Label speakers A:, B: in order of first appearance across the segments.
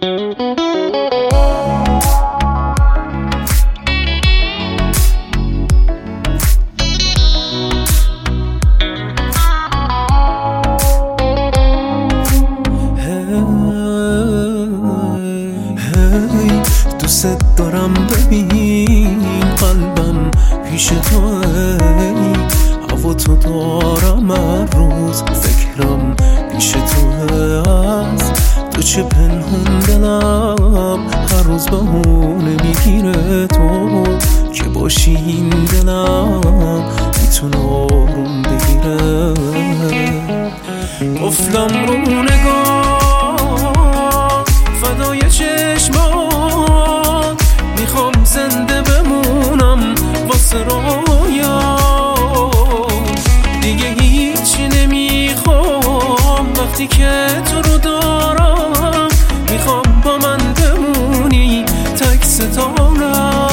A: دوست دارم ببین قلبم پیش تو، هوا تو دارم هر روز، فکرم پیش تو هست، تو چه پنهون دلم هر روز بهونه میگیره تو، که باشی این دلم میتونه آروم بگیره. قفلم رو نگاه فدای چشمات، میخوام زنده بمونم واسه رویا، دیگه هیچی نمیخوام وقتی که تو رو دارم، میخوام با من بمونی تک ستارم.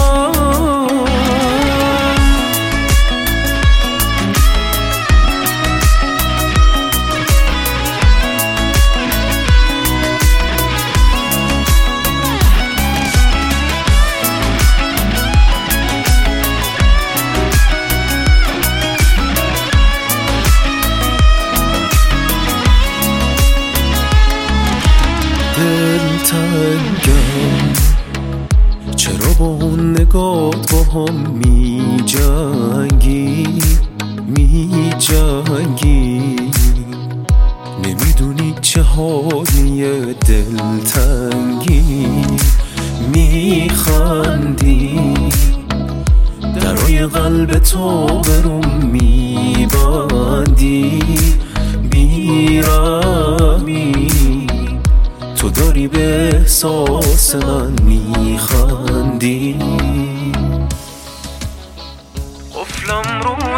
A: دلتنگم چرا با اون نگات با هم می جنگی، نمیدونی چه حالیه دلتنگی، میخندی درای قلب تو برون میبندی، بیرمی تو داری به احساس من میخندی. قفلم رو